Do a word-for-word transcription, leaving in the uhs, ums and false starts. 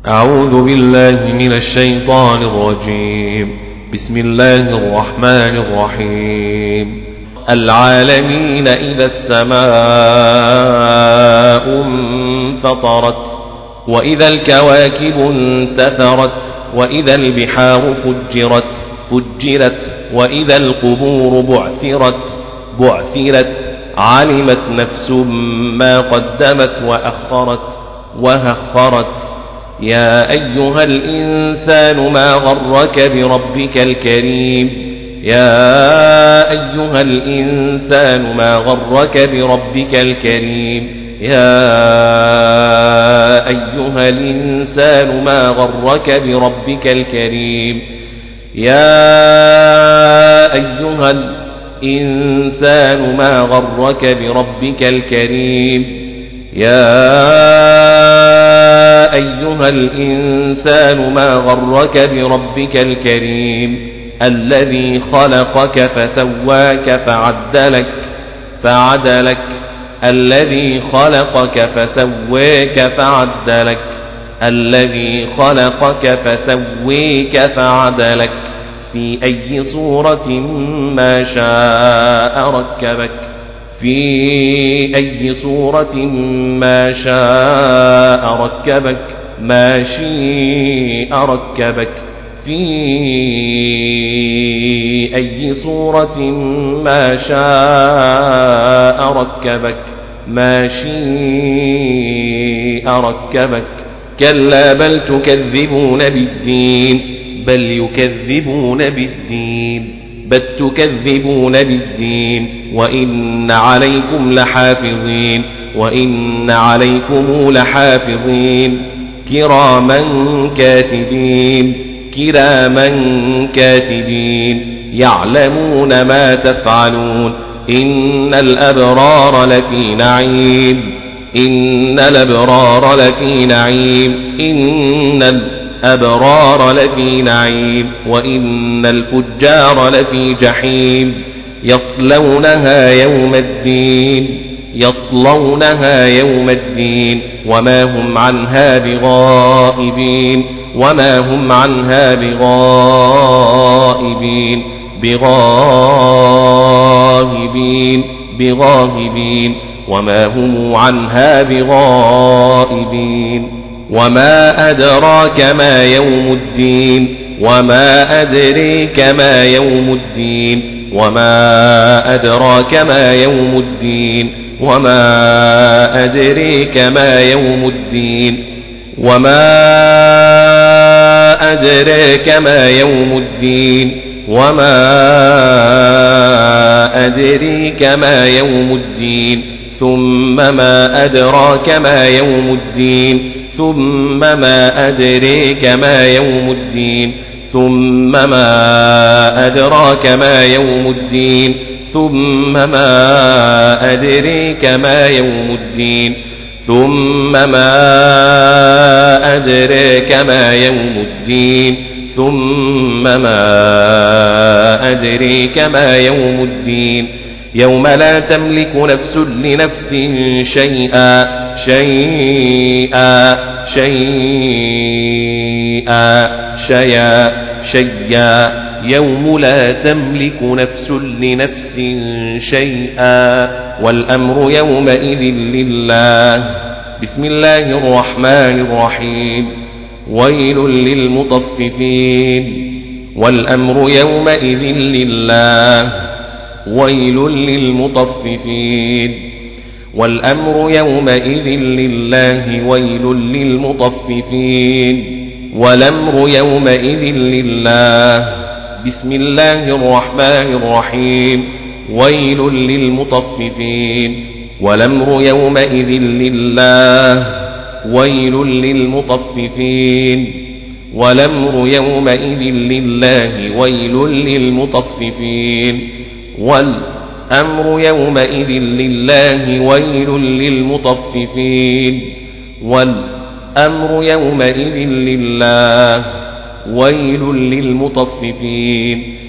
أعوذ بالله من الشيطان الرجيم. بسم الله الرحمن الرحيم. العالمين إذا السماء انفطرت وإذا الكواكب انتثرت وإذا البحار فجرت فجرت وإذا القبور بعثرت بعثرت علمت نفس ما قدمت وأخرت وهخرت. يا أيها الإنسان ما غرك بربك الكريم يا أيها الإنسان ما غرك بربك الكريم يا أيها الإنسان ما غرك بربك الكريم يا أيها الإنسان ما غرك بربك الكريم يا أيها الإنسان ما غرك بربك الكريم الذي خلقك فسواك فعدلك فعدلك الذي خلقك فسواك فعدلك الذي خلقك فسويك فعدلك في أي صورة ما شاء ركبك في أي صورة ما شاء ركبك ما شاء ركبك في أي صورة ما شاء ركبك ما شاء ركبك. كلا بل تكذبون بالدين بل يكذبون بالدين بل تكذبون بالدين وإن عليكم لحافظين وإن عليكم لحافظين كراما كاتبين كراما كاتبين يعلمون ما تفعلون. إن الأبرار لفي نعيم إن الأبرار لفي نعيم إن الأبرار لفي نعيم وإن الفجار لفي جحيم يصلونها يوم الدين يصلونها يوم الدين وما هم عنها بغائبين وما هم عنها بغائبين بغائبين بغائبين وما هم عنها بغائبين. وما أدراك ما يوم الدين وما أدريك ما يوم الدين وما أدراك ما يوم الدين وما أدريك ما يوم الدين وما أدريك ما يوم الدين وما أدريك ما يوم الدين ثم ما أدراك ما يوم الدين ثم ما أدريك ما يوم الدين ثم ما أدراك ما يوم الدين ثم ما أدريك ما يوم الدين ثم ما أدريك ما يوم الدين ثم ما أدريك ما يوم الدين. يوم لا تملك نفس لنفس شيئا شيئا شيئا شيئا شيئا يوم لا تملك نفس لنفس شيئا والأمر يومئذ لله. بسم الله الرحمن الرحيم. ويل للمطففين والأمر يومئذ لله ويل للمطففين والأمر يومئذ لله ويل للمطففين والأمر يومئذ لله. بسم الله الرحمن الرحيم. ويل للمطففين والأمر يومئذ لله ويل للمطففين والأمر يومئذ لله ويل للمطففين والأمر يومئذ لله ويل للمطففين والأمر يومئذ لله ويل للمطففين.